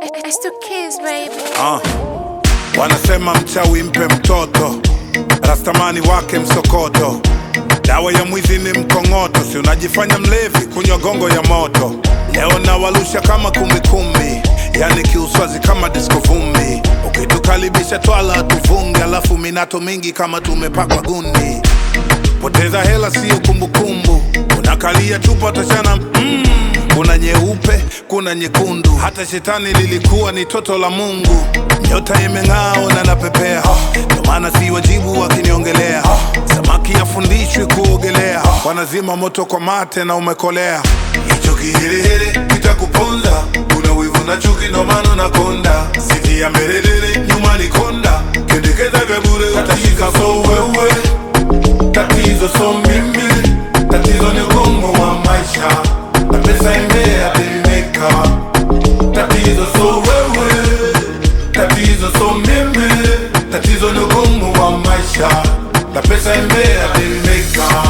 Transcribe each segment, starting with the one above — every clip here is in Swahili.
It's the kids, baby. Wanasema mchawi mpe mtoto, rastamani wake msokoto. Dawa ya mwizi ni mkongoto, si unajifanya mlevi kunywa gongo ya moto. Leo na walusha kama kumbi, yani kiuswazi kama disco vumbi. Ukitukaribisha twala tuvunge, alafu minato mingi kama tumepakwa gundi. Poteza hela siyo kumbukumbu, unakalia chupa tachana kuna nyeupe, kuna nyekundu. Hata shetani lilikuwa ni toto la Mungu. Nyota imeng'ao na napepea, ndo maana si wajibu wakiniongelea. Samaki afundishwi kuogelea, wanazima moto kwa mate na umekolea. Hicho kiherehere kitakuponza, kuna wivu na chuki ndo maana nakonda. Siti ya merelele nyuma ni konda, kendekeza vya bure utashika so wewe. Tatizo so mimi, tatizo ni ugongo wa maisha, na pesa imea temeka. Tatizo so wewe, tatizo so mimi, tatizo ni ugongo wa maisha, na pesa imea temeka.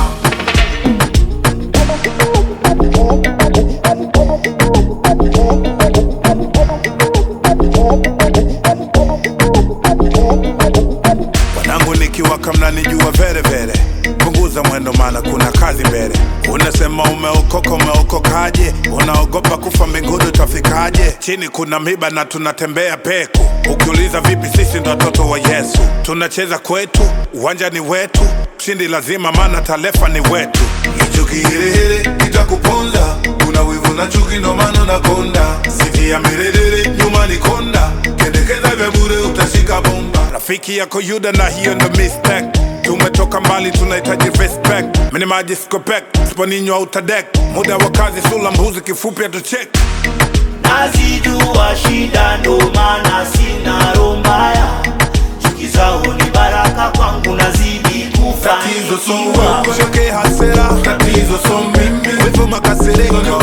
Wanangu nikiwaka mnanijua vere vere, punguza mwendo maana kuna kazi mbele. Unasema umeokokaje? Unaogopa kufa mbinguni utafikaje? Chini kuna miba na tunatembea peku. Ukiuliza vipi sisi ndo watoto wa Yesu. Tunacheza kwetu, uwanja ni wetu, mshindi lazima maana talefa ni wetu. Hicho kiherehere kitakuponza, kuna wivu na chuki ndo maana nakonda. Siti ya mirerere nyuma ni konda, kendekeza vya bure utashika bomba. Rafiki yako Yuda na hiyo ndo mistake. Tumetoka mbali tunahitaji respect. Mini maji skopek, sponinywa utadek. Muda wa kazi sula mbuzi kifupi atucheck. Nazijua shida ndo maana sina roho mbaya. Chuki zao ni baraka kwangu nazidi kufanikiwa. Tatizo so wewe, hasera. Tatizo so mimi, wivu makasiriko.